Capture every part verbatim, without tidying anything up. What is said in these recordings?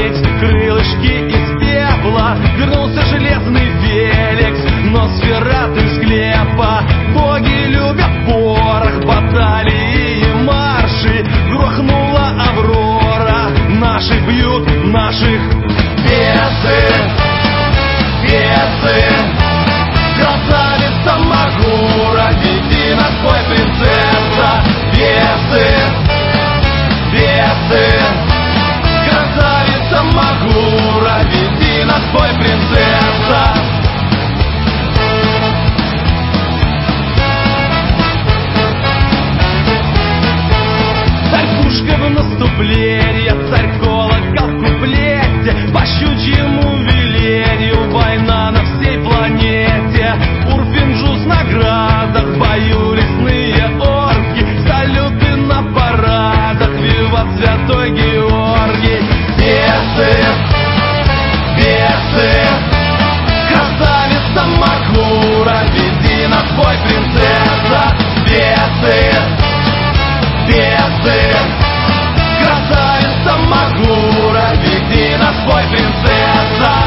сбрить крылышки из пепла. Вернулся железный Феликс, Носферату из склепа. Боги любят порох, баталии и марши. Грохнула Аврора, наши бьют наших. Бесы, бесы, красавица Магура, веди нас в бой, принцесса. Бесы, бесы, красавица Магура, веди нас в бой, принцесса. Царь пушка в наступлении, царь колокол в куплете. По щучьему велению война на всей планете. Урфинджу с наградах, в бою лесные орки. Салюты на парадах, виват Святой Георгий. Бесы, бесы, красавица Магура, веди нас в бой, принцесса. Бесы, бесы, красавица Магура, веди нас в бой, принцесса.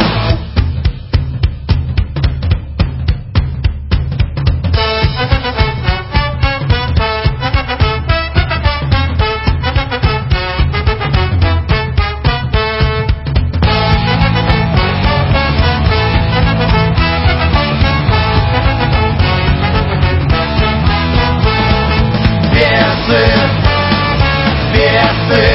Бесы, бесы,